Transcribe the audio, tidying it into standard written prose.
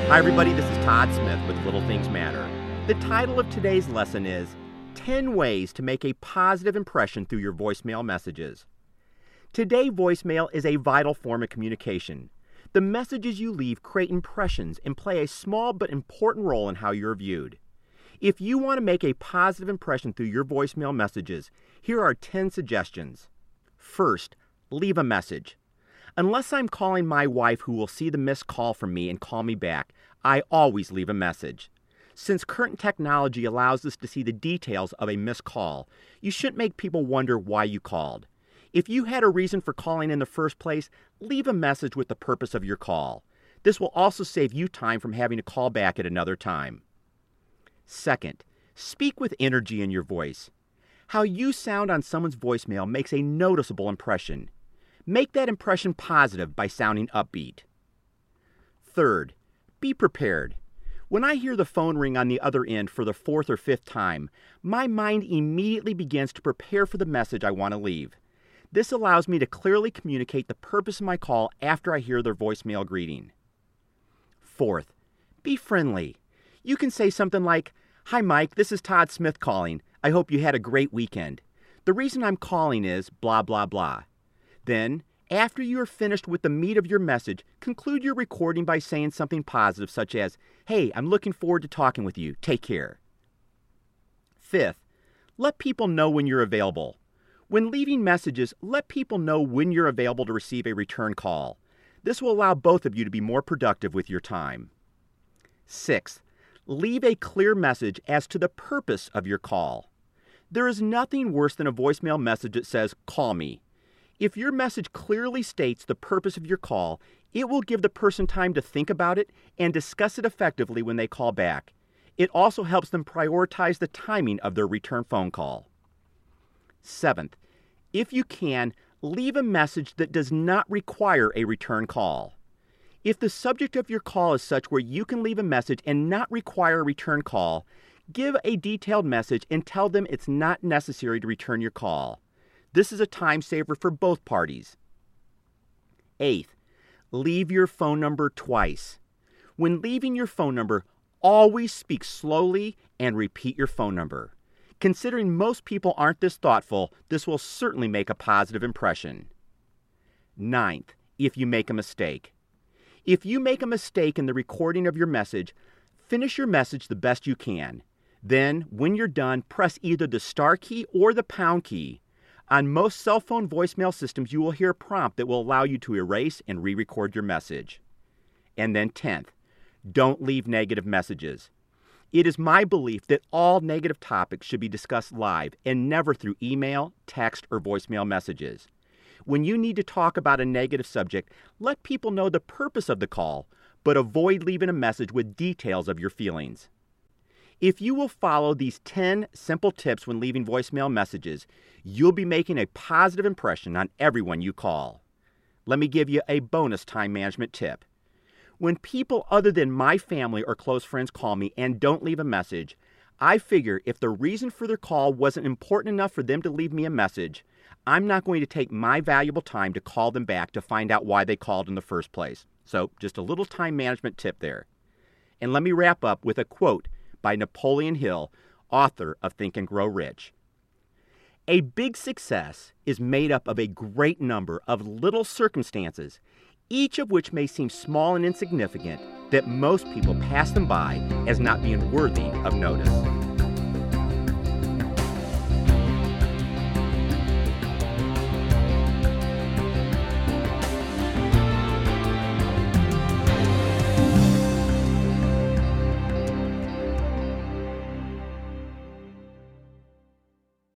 Hi everybody, this is Todd Smith with Little Things Matter. The title of today's lesson is 10 Ways to Make a Positive Impression Through Your Voicemail Messages. Today, voicemail is a vital form of communication. The messages you leave create impressions and play a small but important role in how you're viewed. If you want to make a positive impression through your voicemail messages, here are 10 suggestions. First, leave a message. Unless I'm calling my wife who will see the missed call from me and call me back, I always leave a message. Since current technology allows us to see the details of a missed call, you shouldn't make people wonder why you called. If you had a reason for calling in the first place, leave a message with the purpose of your call. This will also save you time from having to call back at another time. Second, speak with energy in your voice. How you sound on someone's voicemail makes a noticeable impression. Make that impression positive by sounding upbeat. Third, be prepared. When I hear the phone ring on the other end for the fourth or fifth time, my mind immediately begins to prepare for the message I want to leave. This allows me to clearly communicate the purpose of my call after I hear their voicemail greeting. Fourth, be friendly. You can say something like, "Hi Mike, this is Todd Smith calling. I hope you had a great weekend. The reason I'm calling is blah blah blah." Then, after you are finished with the meat of your message, conclude your recording by saying something positive such as, "Hey, I'm looking forward to talking with you. Take care." Fifth, let people know when you're available. When leaving messages, let people know when you're available to receive a return call. This will allow both of you to be more productive with your time. Sixth, leave a clear message as to the purpose of your call. There is nothing worse than a voicemail message that says, "Call me." If your message clearly states the purpose of your call, it will give the person time to think about it and discuss it effectively when they call back. It also helps them prioritize the timing of their return phone call. Seventh, if you can, leave a message that does not require a return call. If the subject of your call is such where you can leave a message and not require a return call, give a detailed message and tell them it's not necessary to return your call. This is a time saver for both parties. Eighth, leave your phone number twice. When leaving your phone number, always speak slowly and repeat your phone number. Considering most people aren't this thoughtful, this will certainly make a positive impression. Ninth, if you make a mistake. If you make a mistake in the recording of your message, finish your message the best you can. Then, when you're done, press either the star key or the pound key. On most cell phone voicemail systems, you will hear a prompt that will allow you to erase and re-record your message. And then 10th, don't leave negative messages. It is my belief that all negative topics should be discussed live and never through email, text, or voicemail messages. When you need to talk about a negative subject, let people know the purpose of the call, but avoid leaving a message with details of your feelings. If you will follow these 10 simple tips when leaving voicemail messages, you'll be making a positive impression on everyone you call. Let me give you a bonus time management tip. When people other than my family or close friends call me and don't leave a message, I figure if the reason for their call wasn't important enough for them to leave me a message, I'm not going to take my valuable time to call them back to find out why they called in the first place. So just a little time management tip there. And let me wrap up with a quote by Napoleon Hill, author of Think and Grow Rich. A big success is made up of a great number of little circumstances, each of which may seem small and insignificant, that most people pass them by as not being worthy of notice.